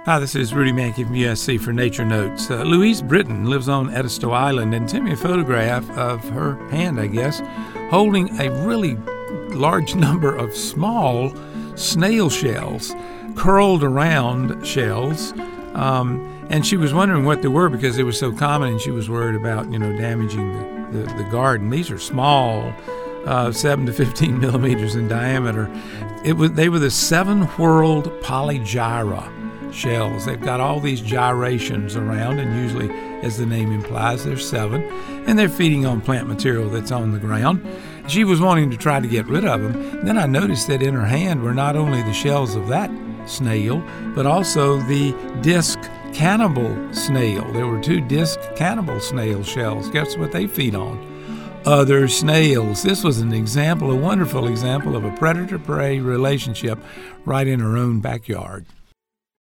Hi, this is Rudy Mankey from USC for Nature Notes. Louise Britton lives on Edisto Island and sent me a photograph of her hand, I guess, holding a really large number of small snail shells, curled around shells. And she was wondering what they were because they were so common, and she was worried about, damaging the garden. These are small, 7 to 15 millimeters in diameter. They were the seven-whorled polygyra shells. They've got all these gyrations around, and usually, as the name implies, there's 7, and they're feeding on plant material that's on the ground. She was wanting to try to get rid of them. Then I noticed that in her hand were not only the shells of that snail, but also the disc cannibal snail. There were 2 disc cannibal snail shells. Guess what they feed on? Other snails. This was an example, a wonderful example of a predator-prey relationship right in her own backyard.